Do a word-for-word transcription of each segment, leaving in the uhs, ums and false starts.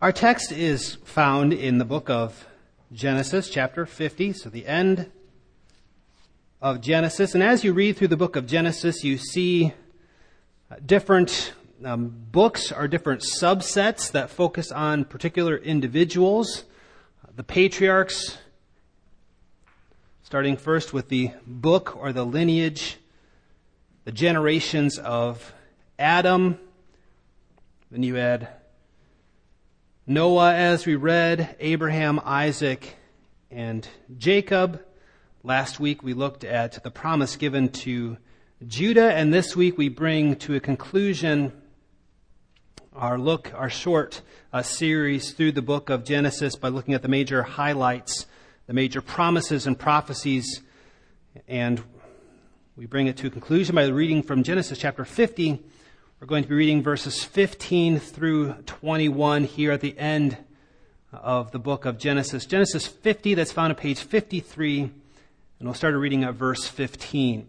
Our text is found in the book of Genesis, chapter fifty, so the end of Genesis. And as you read through the book of Genesis, you see different um, books or different subsets that focus on particular individuals. The patriarchs, starting first with the book or the lineage, the generations of Adam. Then you had Noah, as we read, Abraham, Isaac, and Jacob. Last week we looked at the promise given to Judah, and this week we bring to a conclusion our look, our short uh, series through the book of Genesis by looking at the major highlights, the major promises and prophecies, and we bring it to a conclusion by reading from Genesis chapter fifty. We're going to be reading verses fifteen through twenty-one here at the end of the book of Genesis. Genesis fifty, that's found on page fifty-three, and we'll start reading at verse fifteen.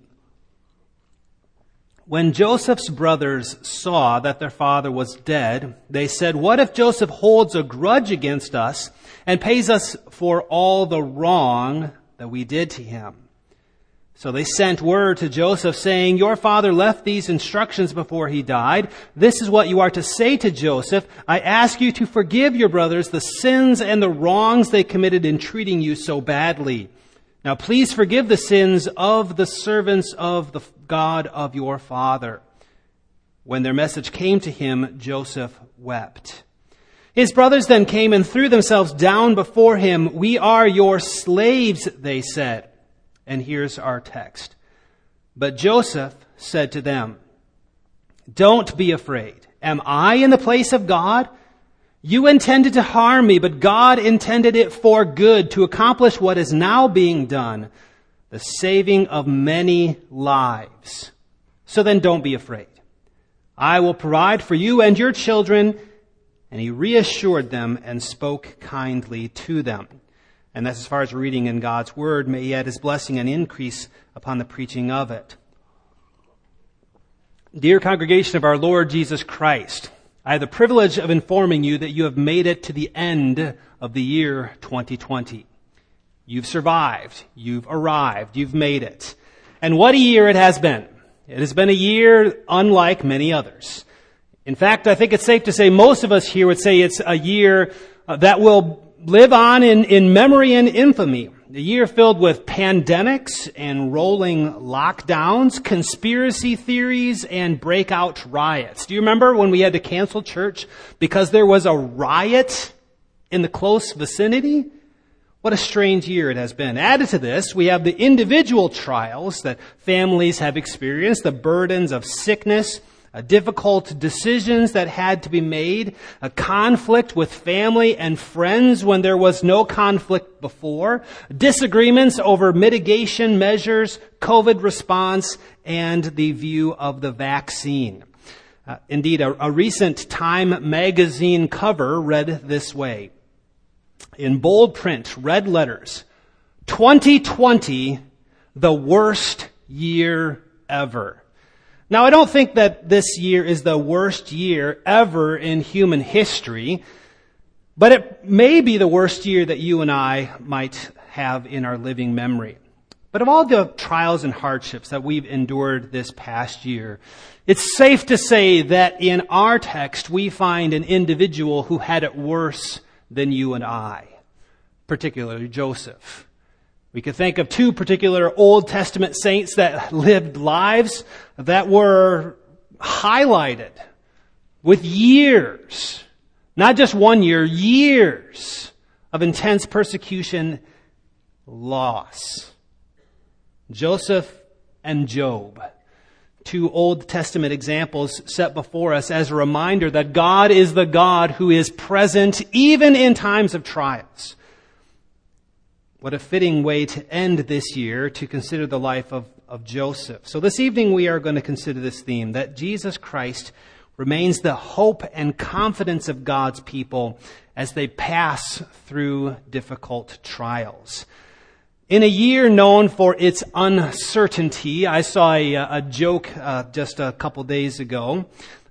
When Joseph's brothers saw that their father was dead, they said, "What if Joseph holds a grudge against us and pays us for all the wrong that we did to him?" So they sent word to Joseph saying, "Your father left these instructions before he died. This is what you are to say to Joseph. I ask you to forgive your brothers the sins and the wrongs they committed in treating you so badly. Now please forgive the sins of the servants of the God of your father." When their message came to him, Joseph wept. His brothers then came and threw themselves down before him. "We are your slaves," they said. And here's our text. But Joseph said to them, "Don't be afraid. Am I in the place of God? You intended to harm me, but God intended it for good to accomplish what is now being done, the saving of many lives. So then don't be afraid. I will provide for you and your children." And he reassured them and spoke kindly to them. And that's as far as we're reading in God's Word. May He add His blessing and increase upon the preaching of it. Dear congregation of our Lord Jesus Christ, I have the privilege of informing you that you have made it to the end of the year twenty twenty. You've survived. You've arrived. You've made it. And what a year it has been. It has been a year unlike many others. In fact, I think it's safe to say most of us here would say it's a year uh, that will live on in, in memory and infamy. A year filled with pandemics and rolling lockdowns, conspiracy theories, and breakout riots. Do you remember when we had to cancel church because there was a riot in the close vicinity? What a strange year it has been. Added to this, we have the individual trials that families have experienced, the burdens of sickness, Uh, difficult decisions that had to be made, a conflict with family and friends when there was no conflict before, disagreements over mitigation measures, COVID response, and the view of the vaccine. Uh, indeed, a, a recent Time magazine cover read this way. In bold print, red letters, twenty twenty, the worst year ever. Now, I don't think that this year is the worst year ever in human history, but it may be the worst year that you and I might have in our living memory. But of all the trials and hardships that we've endured this past year, it's safe to say that in our text we find an individual who had it worse than you and I, particularly Joseph. We could think of two particular Old Testament saints that lived lives that were highlighted with years, not just one year, years of intense persecution, loss. Joseph and Job, two Old Testament examples set before us as a reminder that God is the God who is present even in times of trials. What a fitting way to end this year to consider the life of, of Joseph. So this evening we are going to consider this theme, that Jesus Christ remains the hope and confidence of God's people as they pass through difficult trials. In a year known for its uncertainty, I saw a, a joke uh, just a couple days ago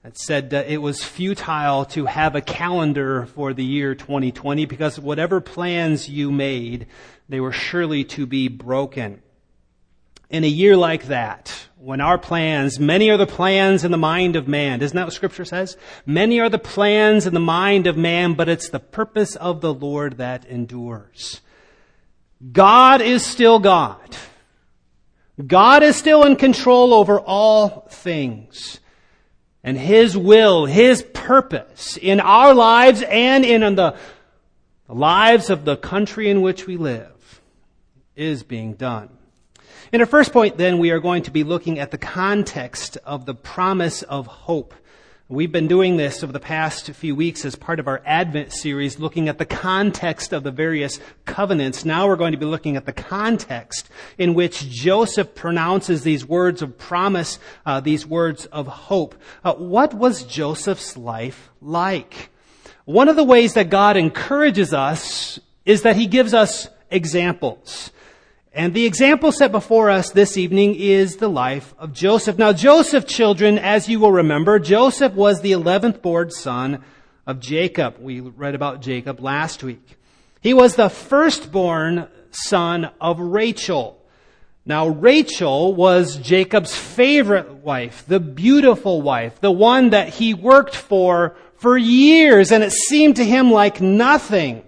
that said uh, it was futile to have a calendar for the year twenty twenty because whatever plans you made, they were surely to be broken. In a year like that, when our plans, many are the plans in the mind of man. Isn't that what Scripture says? Many are the plans in the mind of man, but it's the purpose of the Lord that endures. God is still God. God is still in control over all things. And His will, His purpose in our lives and in the lives of the country in which we live is being done. In our first point, then, we are going to be looking at the context of the promise of hope. We've been doing this over the past few weeks as part of our Advent series, looking at the context of the various covenants. Now we're going to be looking at the context in which Joseph pronounces these words of promise, uh, these words of hope. Uh, what was Joseph's life like? One of the ways that God encourages us is that He gives us examples. And the example set before us this evening is the life of Joseph. Now, Joseph, children, as you will remember, Joseph was the eleventh born son of Jacob. We read about Jacob last week. He was the firstborn son of Rachel. Now, Rachel was Jacob's favorite wife, the beautiful wife, the one that he worked for for years, and it seemed to him like nothing.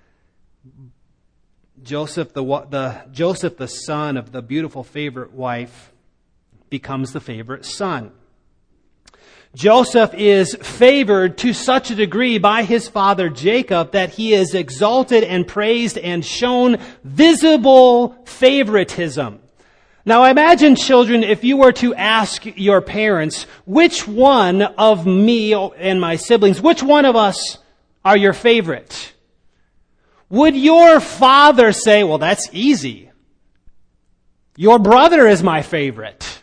Joseph, the, the Joseph, the son of the beautiful favorite wife, becomes the favorite son. Joseph is favored to such a degree by his father Jacob that he is exalted and praised and shown visible favoritism. Now imagine, children, if you were to ask your parents, which one of me and my siblings, which one of us are your favorite? Would your father say, well, that's easy. Your brother is my favorite.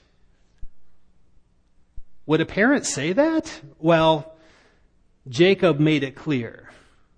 Would a parent say that? Well, Jacob made it clear.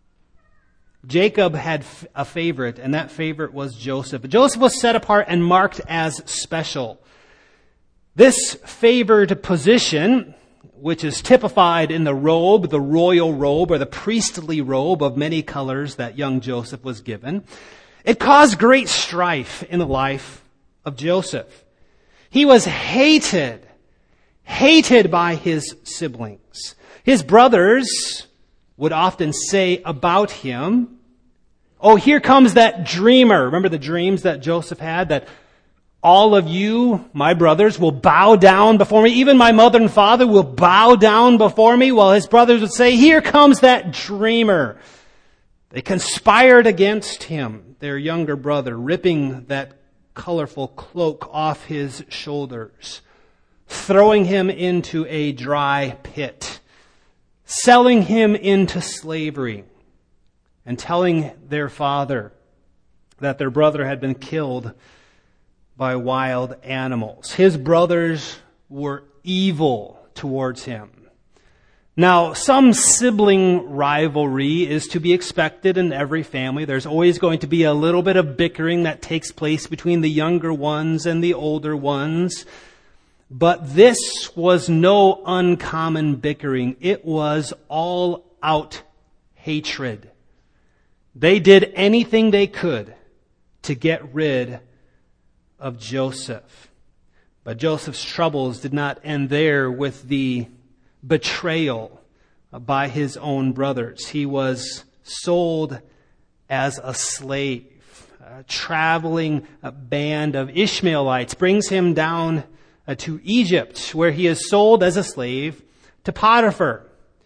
Jacob had a favorite, and that favorite was Joseph. Joseph was set apart and marked as special. This favored position, which is typified in the robe, the royal robe or the priestly robe of many colors that young Joseph was given, it caused great strife in the life of Joseph. He was hated, hated by his siblings. His brothers would often say about him, oh, here comes that dreamer. Remember the dreams that Joseph had, that all of you, my brothers, will bow down before me. Even my mother and father will bow down before me. While his brothers would say, here comes that dreamer. They conspired against him, their younger brother, ripping that colorful cloak off his shoulders, throwing him into a dry pit, selling him into slavery, and telling their father that their brother had been killed by wild animals. His brothers were evil towards him. Now, some sibling rivalry is to be expected in every family. There's always going to be a little bit of bickering that takes place between the younger ones and the older ones. But this was no uncommon bickering. It was all out hatred. They did anything they could to get rid of Joseph. But Joseph's troubles did not end there with the betrayal by his own brothers. He was sold as a slave. A traveling band of Ishmaelites brings him down to Egypt, where he is sold as a slave to Potiphar.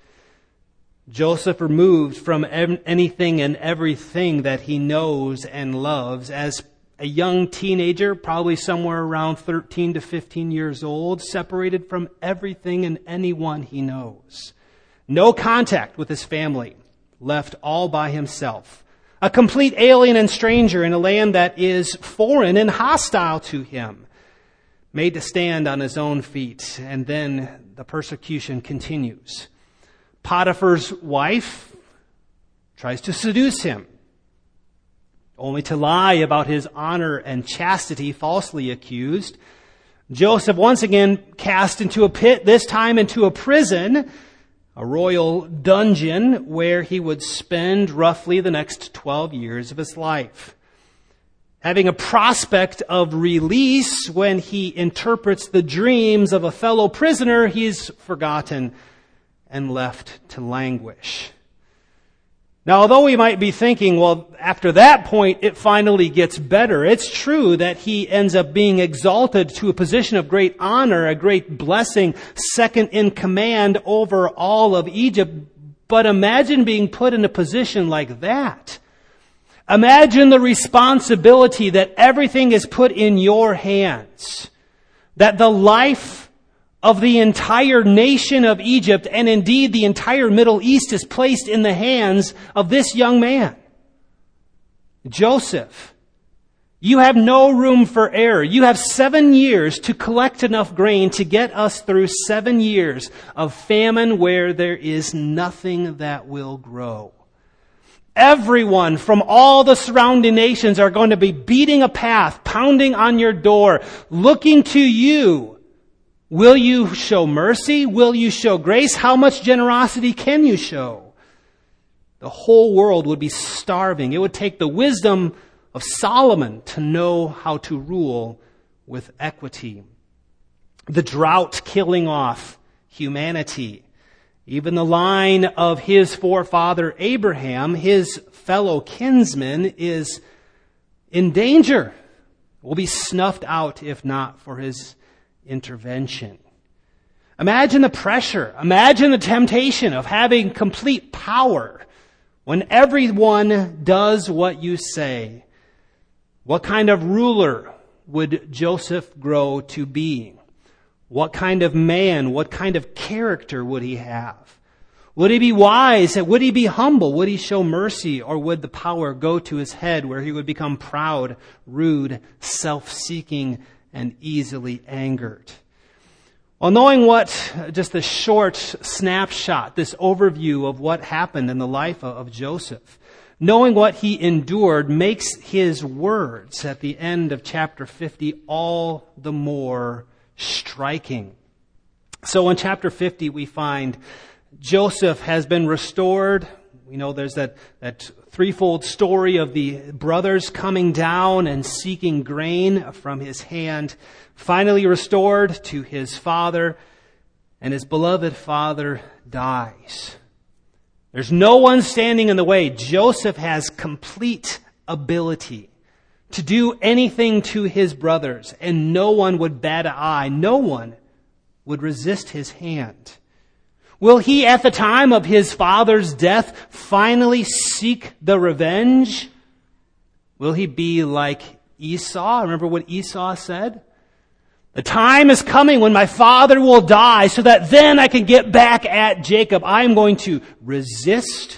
Joseph removed from anything and everything that he knows and loves as a young teenager, probably somewhere around thirteen to fifteen years old, separated from everything and anyone he knows. No contact with his family, left all by himself. A complete alien and stranger in a land that is foreign and hostile to him. Made to stand on his own feet, and then the persecution continues. Potiphar's wife tries to seduce him, only to lie about his honor and chastity, falsely accused. Joseph once again cast into a pit, this time into a prison, a royal dungeon where he would spend roughly the next twelve years of his life. Having a prospect of release when he interprets the dreams of a fellow prisoner, he's forgotten and left to languish. Now, although we might be thinking, well, after that point, it finally gets better, it's true that he ends up being exalted to a position of great honor, a great blessing, second in command over all of Egypt. But imagine being put in a position like that. Imagine the responsibility that everything is put in your hands, that the life of the entire nation of Egypt, and indeed the entire Middle East, is placed in the hands of this young man. Joseph, you have no room for error. You have seven years to collect enough grain to get us through seven years of famine where there is nothing that will grow. Everyone from all the surrounding nations are going to be beating a path, pounding on your door, looking to you. Will you show mercy? Will you show grace? How much generosity can you show? The whole world would be starving. It would take the wisdom of Solomon to know how to rule with equity. The drought killing off humanity. Even the line of his forefather Abraham, his fellow kinsman, is in danger. Will be snuffed out if not for his intervention. Imagine the pressure. Imagine the temptation of having complete power when everyone does what you say. What kind of ruler would Joseph grow to be? What kind of man, what kind of character would he have? Would he be wise? Would he be humble? Would he show mercy? Or would the power go to his head where he would become proud, rude, self-seeking, and easily angered? Well, knowing what, just this short snapshot, this overview of what happened in the life of Joseph, knowing what he endured makes his words at the end of chapter fifty all the more striking. So in chapter fifty, we find Joseph has been restored. We know there's that, that threefold story of the brothers coming down and seeking grain from his hand, finally restored to his father, and his beloved father dies. There's no one standing in the way. Joseph has complete ability to do anything to his brothers, and no one would bat an eye. No one would resist his hand. Will he, at the time of his father's death, finally seek the revenge? Will he be like Esau? Remember what Esau said? The time is coming when my father will die so that then I can get back at Jacob. I'm going to resist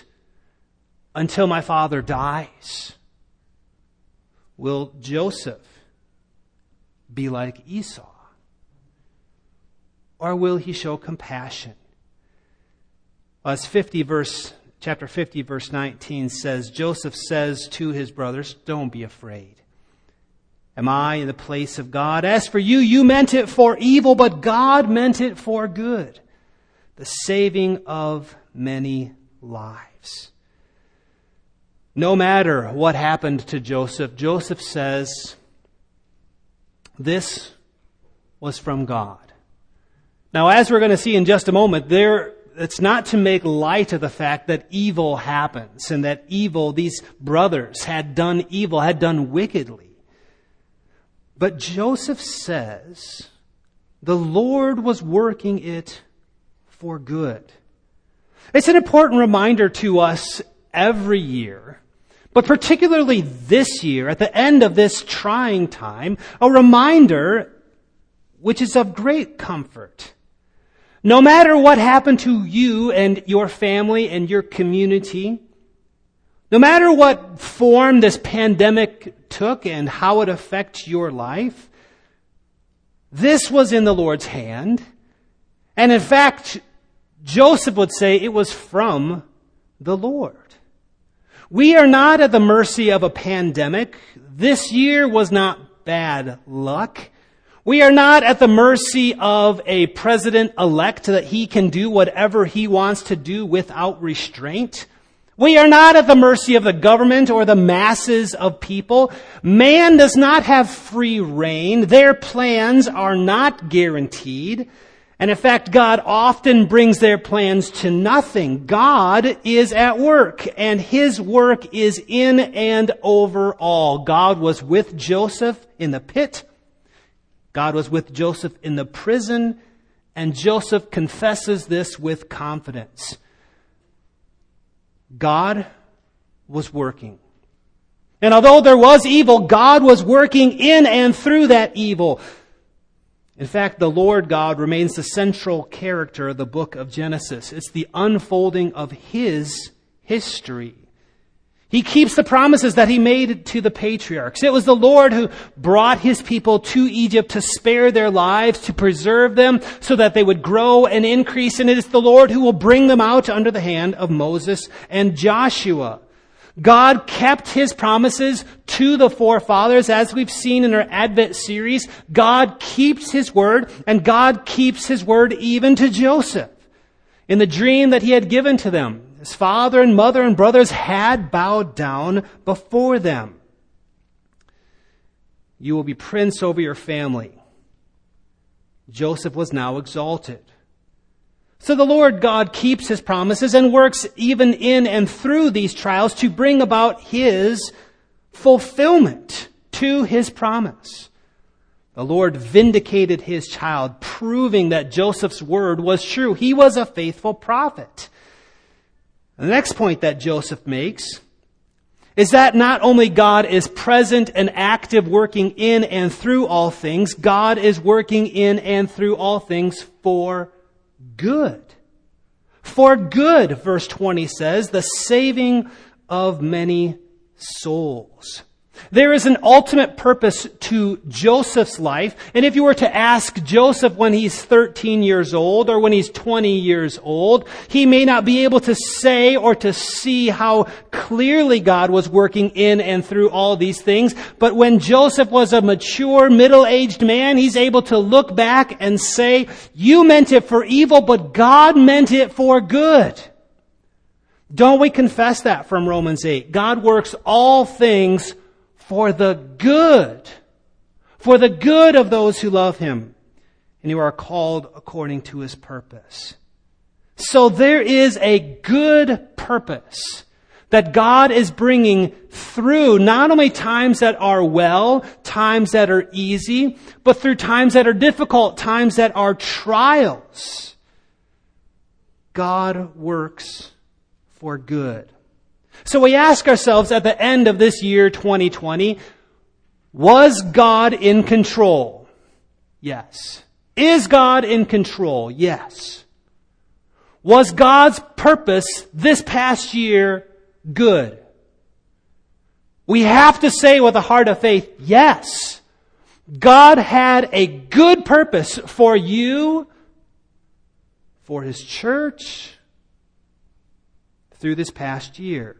until my father dies. Will Joseph be like Esau? Or will he show compassion? As fifty verse, chapter fifty, verse nineteen says, Joseph says to his brothers, don't be afraid. Am I in the place of God? As for you, you meant it for evil, but God meant it for good, the saving of many lives. No matter what happened to Joseph, Joseph says, this was from God. Now, as we're going to see in just a moment, there it's not to make light of the fact that evil happens and that evil, these brothers had done evil, had done wickedly. But Joseph says the Lord was working it for good. It's an important reminder to us every year, but particularly this year, at the end of this trying time, a reminder which is of great comfort. No matter what happened to you and your family and your community, no matter what form this pandemic took and how it affects your life, this was in the Lord's hand. And in fact, Joseph would say it was from the Lord. We are not at the mercy of a pandemic. This year was not bad luck. We are not at the mercy of a president-elect that he can do whatever he wants to do without restraint. We are not at the mercy of the government or the masses of people. Man does not have free reign. Their plans are not guaranteed. And in fact, God often brings their plans to nothing. God is at work, and His work is in and over all. God was with Joseph in the pit. God was with Joseph in the prison, and Joseph confesses this with confidence. God was working. And although there was evil, God was working in and through that evil. In fact, the Lord God remains the central character of the book of Genesis. It's the unfolding of His history. He keeps the promises that He made to the patriarchs. It was the Lord who brought His people to Egypt to spare their lives, to preserve them so that they would grow and increase. And it is the Lord who will bring them out under the hand of Moses and Joshua. God kept His promises to the forefathers, as we've seen in our Advent series. God keeps His word, and God keeps His word even to Joseph. In the dream that He had given to them, his father and mother and brothers had bowed down before them. You will be prince over your family. Joseph was now exalted. So the Lord God keeps His promises and works even in and through these trials to bring about His fulfillment to His promise. The Lord vindicated His child, proving that Joseph's word was true. He was a faithful prophet. The next point that Joseph makes is that not only God is present and active, working in and through all things, God is working in and through all things for good. For good, verse twenty says, the saving of many souls. There is an ultimate purpose to Joseph's life. And if you were to ask Joseph when he's thirteen years old or when he's twenty years old, he may not be able to say or to see how clearly God was working in and through all these things. But when Joseph was a mature, middle-aged man, he's able to look back and say, you meant it for evil, but God meant it for good. Don't we confess that from Romans eight? God works all things for the good, for the good of those who love Him and who are called according to His purpose. So there is a good purpose that God is bringing through not only times that are well, times that are easy, but through times that are difficult, times that are trials. God works for good. So we ask ourselves at the end of this year, twenty twenty, was God in control? Yes. Is God in control? Yes. Was God's purpose this past year good? We have to say with a heart of faith, yes. God had a good purpose for you, for His church, through this past year.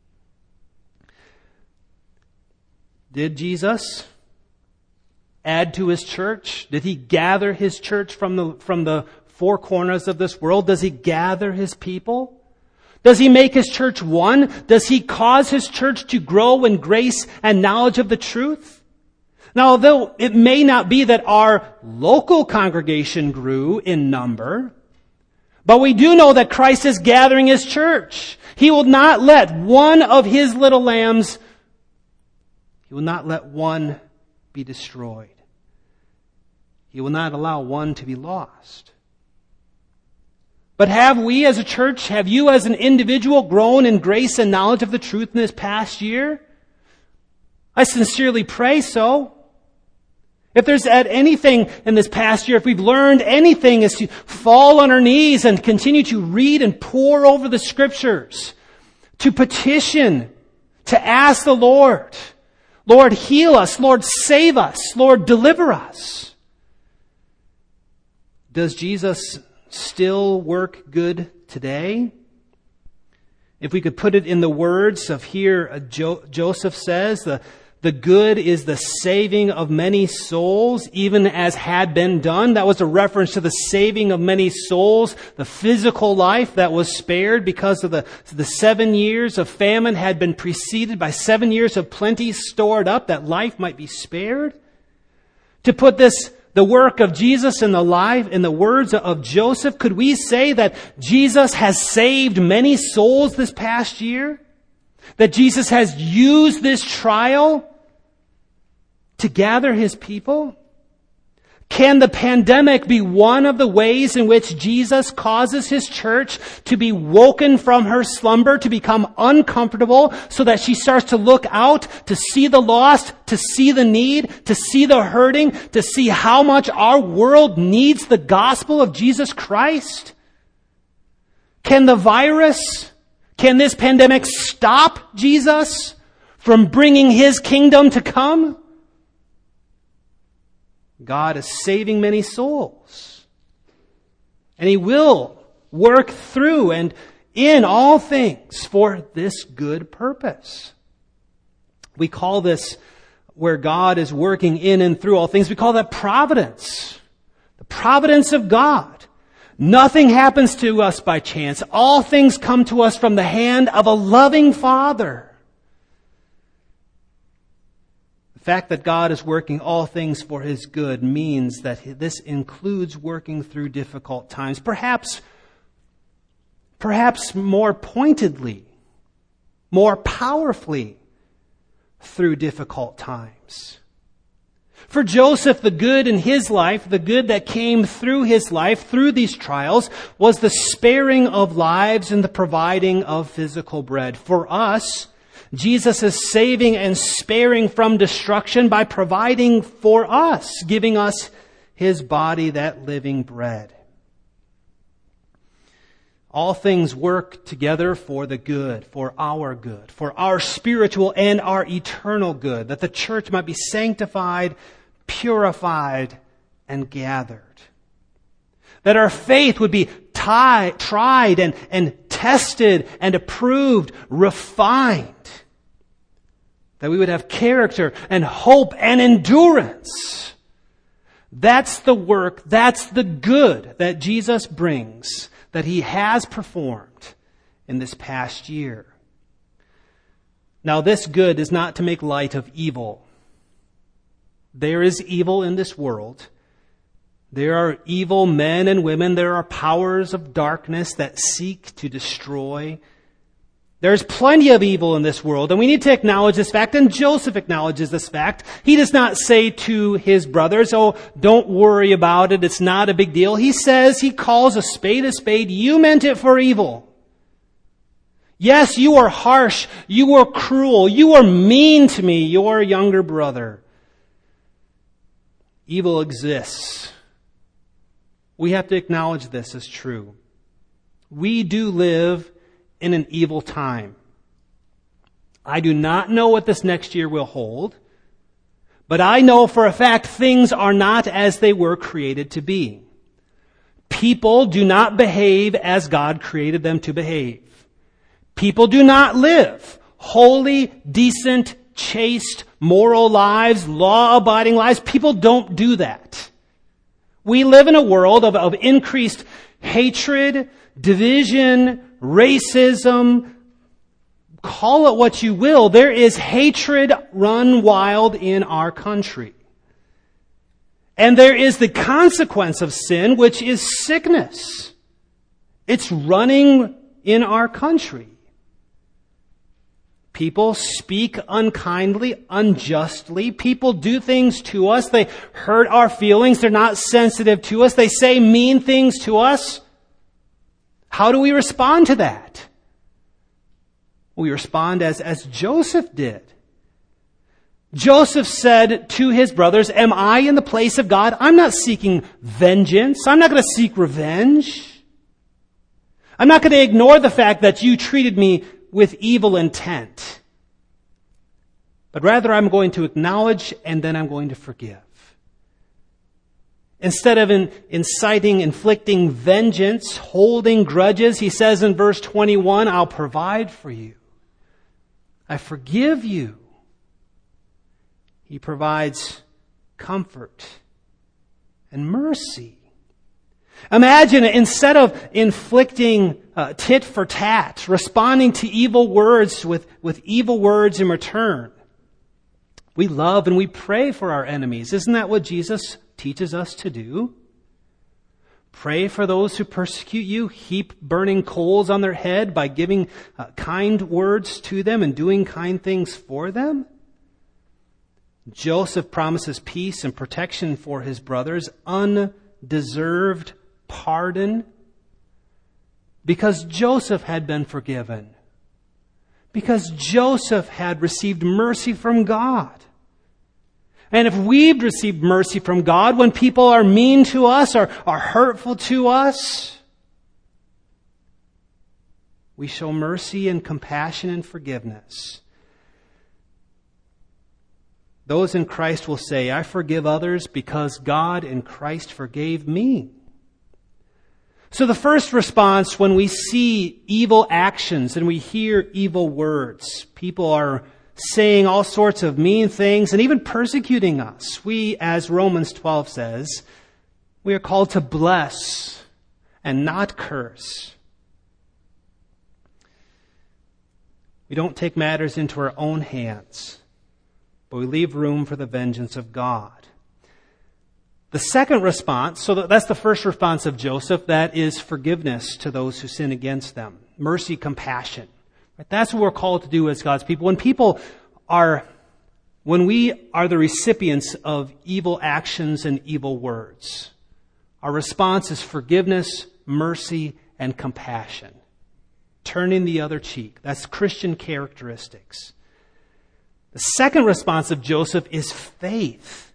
Did Jesus add to His church? Did He gather His church from the, from the four corners of this world? Does He gather His people? Does He make His church one? Does He cause His church to grow in grace and knowledge of the truth? Now, although it may not be that our local congregation grew in number, but we do know that Christ is gathering His church. He will not let one of His little lambs, He will not let one be destroyed. He will not allow one to be lost. But have we as a church, have you as an individual grown in grace and knowledge of the truth in this past year? I sincerely pray so. If there's had anything in this past year, if we've learned anything, is to fall on our knees and continue to read and pore over the Scriptures, to petition, to ask the Lord, Lord, heal us, Lord, save us, Lord, deliver us. Does Jesus still work good today? If we could put it in the words of here, jo- Joseph says, the The The good is the saving of many souls, even as had been done. That was a reference to the saving of many souls, the physical life that was spared because of the, the seven years of famine had been preceded by seven years of plenty stored up, that life might be spared. To put this, the work of Jesus in the life, in the words of Joseph, could we say that Jesus has saved many souls this past year? That Jesus has used this trial to gather His people? Can the pandemic be one of the ways in which Jesus causes His church to be woken from her slumber, to become uncomfortable, so that she starts to look out, to see the lost, to see the need, to see the hurting, to see how much our world needs the gospel of Jesus Christ? Can the virus, can this pandemic stop Jesus from bringing His kingdom to come? God is saving many souls. And He will work through and in all things for this good purpose. We call this, where God is working in and through all things, we call that providence. The providence of God. Nothing happens to us by chance. All things come to us from the hand of a loving Father. The fact that God is working all things for His good means that this includes working through difficult times. Perhaps, perhaps more pointedly, more powerfully through difficult times. For Joseph, the good in his life, the good that came through his life, through these trials, was the sparing of lives and the providing of physical bread. For us, Jesus is saving and sparing from destruction by providing for us, giving us His body, that living bread. All things work together for the good, for our good, for our spiritual and our eternal good, that the church might be sanctified, purified, and gathered. That our faith would be tie, tried and, and tested and approved, refined. That we would have character and hope and endurance. That's the work, that's the good that Jesus brings, that He has performed in this past year. Now, this good is not to make light of evil. There is evil in this world. There are evil men and women. There are powers of darkness that seek to destroy. There's plenty of evil in this world, and we need to acknowledge this fact, and Joseph acknowledges this fact. He does not say to his brothers, oh, don't worry about it, it's not a big deal. He says, he calls a spade a spade. You meant it for evil. Yes, you are harsh, you are cruel, you are mean to me, your younger brother. Evil exists. We have to acknowledge this as true. We do live in an evil time. I do not know what this next year will hold, but I know for a fact things are not as they were created to be. People do not behave as God created them to behave. People do not live holy, decent, chaste, moral lives, law-abiding lives. People don't do that. We live in a world of, of increased hatred, division, racism. Call it what you will. There is hatred run wild in our country. And there is the consequence of sin, which is sickness. It's running in our country. People speak unkindly, unjustly. People do things to us. They hurt our feelings. They're not sensitive to us. They say mean things to us. How do we respond to that? We respond as, as Joseph did. Joseph said to his brothers, am I in the place of God? I'm not seeking vengeance. I'm not going to seek revenge. I'm not going to ignore the fact that you treated me with evil intent. But rather I'm going to acknowledge and then I'm going to forgive. Instead of in, inciting, inflicting vengeance, holding grudges, he says in verse twenty-one, I'll provide for you. I forgive you. He provides comfort and mercy. Imagine, instead of inflicting uh, tit for tat, responding to evil words with, with evil words in return, we love and we pray for our enemies. Isn't that what Jesus teaches us to do? Pray for those who persecute you. Heap burning coals on their head by giving uh, kind words to them and doing kind things for them. Joseph promises peace and protection for his brothers, undeserved pardon, because Joseph had been forgiven, because Joseph had received mercy from God. And if we've received mercy from God when people are mean to us or are hurtful to us, we show mercy and compassion and forgiveness. Those in Christ will say, I forgive others because God in Christ forgave me. So the first response when we see evil actions and we hear evil words, people are saying all sorts of mean things and even persecuting us. We, as Romans twelve says, we are called to bless and not curse. We don't take matters into our own hands, but we leave room for the vengeance of God. The second response, so that's the first response of Joseph, that is forgiveness to those who sin against them. Mercy, compassion. That's what we're called to do as God's people. When people are, when we are the recipients of evil actions and evil words, our response is forgiveness, mercy, and compassion. Turning the other cheek. That's Christian characteristics. The second response of Joseph is faith.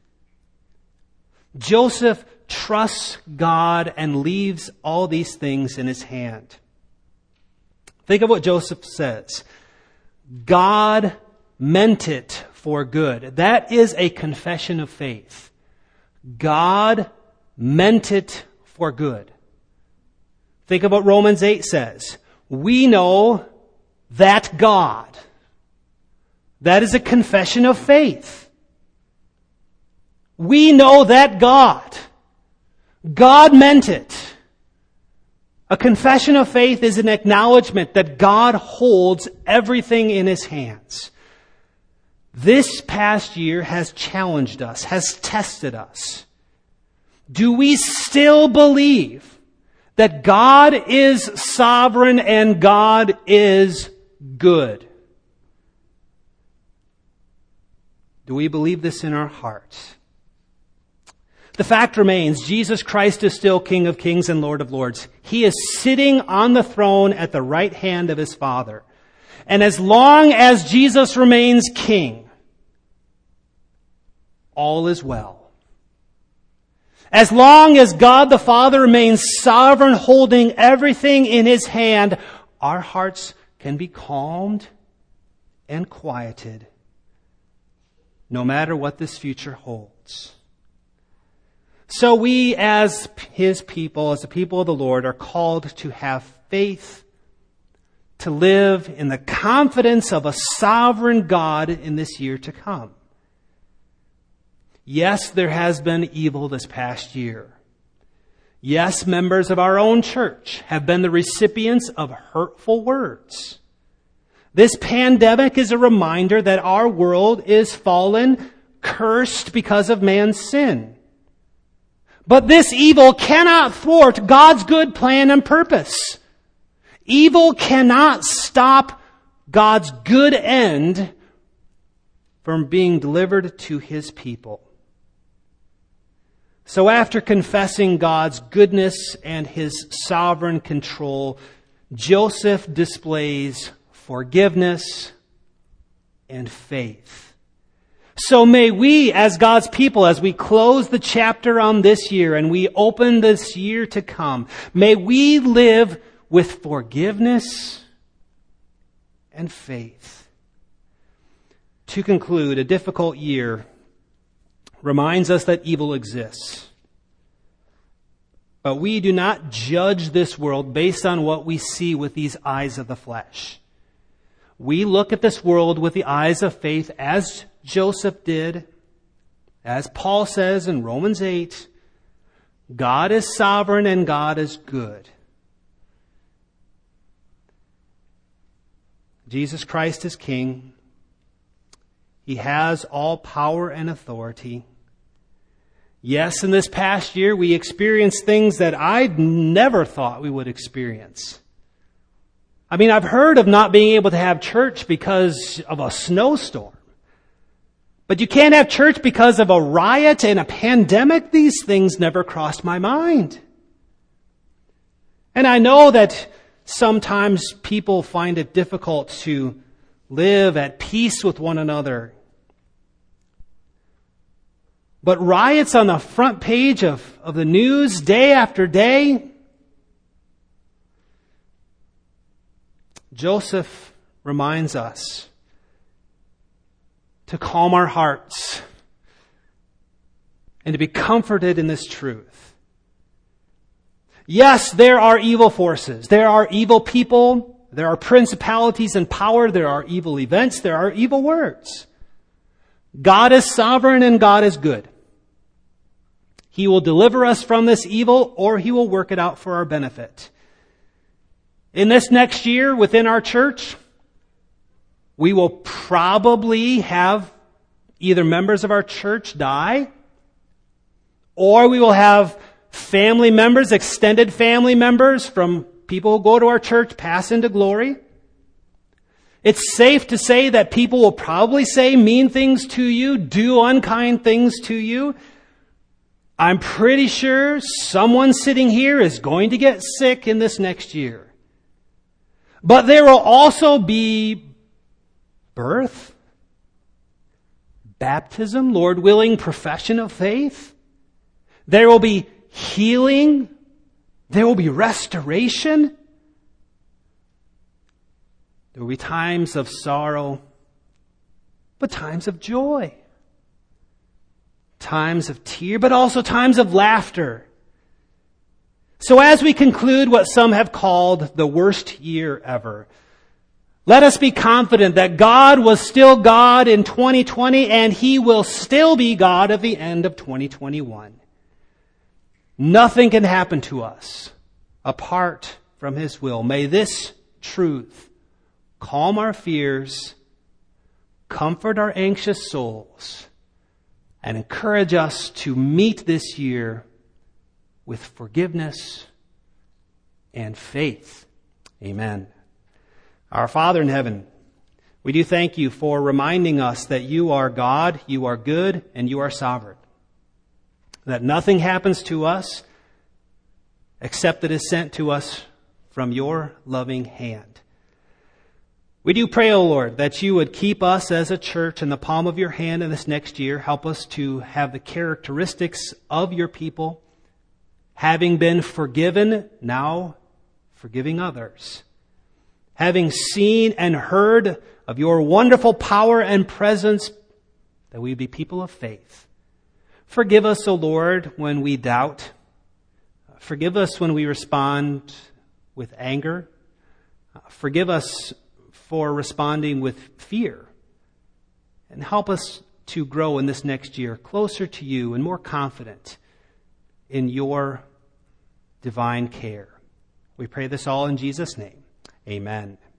Joseph trusts God and leaves all these things in his hand. Think of what Joseph says. God meant it for good. That is a confession of faith. God meant it for good. Think of what Romans eight says. We know that God. That is a confession of faith. We know that God. God meant it. A confession of faith is an acknowledgement that God holds everything in His hands. This past year has challenged us, has tested us. Do we still believe that God is sovereign and God is good? Do we believe this in our hearts? The fact remains, Jesus Christ is still King of Kings and Lord of Lords. He is sitting on the throne at the right hand of His Father. And as long as Jesus remains King, all is well. As long as God the Father remains sovereign, holding everything in His hand, our hearts can be calmed and quieted, no matter what this future holds. So we as His people, as the people of the Lord, are called to have faith, to live in the confidence of a sovereign God in this year to come. Yes, there has been evil this past year. Yes, members of our own church have been the recipients of hurtful words. This pandemic is a reminder that our world is fallen, cursed because of man's sin. But this evil cannot thwart God's good plan and purpose. Evil cannot stop God's good end from being delivered to His people. So after confessing God's goodness and His sovereign control, Joseph displays forgiveness and faith. So may we, as God's people, as we close the chapter on this year and we open this year to come, may we live with forgiveness and faith. To conclude, a difficult year reminds us that evil exists. But we do not judge this world based on what we see with these eyes of the flesh. We look at this world with the eyes of faith as Joseph did, As Paul says in Romans eight, God is sovereign and God is good. Jesus Christ is King. He has all power and authority. Yes, in this past year, we experienced things that I never thought we would experience. I mean, I've heard of not being able to have church because of a snowstorm. But you can't have church because of a riot and a pandemic. These things never crossed my mind. And I know that sometimes people find it difficult to live at peace with one another. But riots on the front page of, of the news day after day. Joseph reminds us to calm our hearts and to be comforted in this truth. Yes, there are evil forces. There are evil people. There are principalities and power. There are evil events. There are evil words. God is sovereign and God is good. He will deliver us from this evil, or He will work it out for our benefit. In this next year within our church, we will probably have either members of our church die, or we will have family members, extended family members from people who go to our church pass into glory. It's safe to say that people will probably say mean things to you, do unkind things to you. I'm pretty sure someone sitting here is going to get sick in this next year. But there will also be birth, baptism, Lord willing, profession of faith. There will be healing. There will be restoration. There will be times of sorrow, but times of joy. Times of tear, but also times of laughter. So as we conclude what some have called the worst year ever, let us be confident that God was still God in twenty twenty and He will still be God at the end of twenty twenty-one. Nothing can happen to us apart from His will. May this truth calm our fears, comfort our anxious souls, and encourage us to meet this year with forgiveness and faith. Amen. Our Father in heaven, we do thank You for reminding us that You are God, You are good, and You are sovereign. That nothing happens to us except that is sent to us from Your loving hand. We do pray, O Lord, that You would keep us as a church in the palm of Your hand in this next year. Help us to have the characteristics of Your people, having been forgiven, now forgiving others. Having seen and heard of Your wonderful power and presence, that we be people of faith. Forgive us, O Lord, when we doubt. Forgive us when we respond with anger. Forgive us for responding with fear. And help us to grow in this next year closer to You and more confident in Your divine care. We pray this all in Jesus' name. Amen.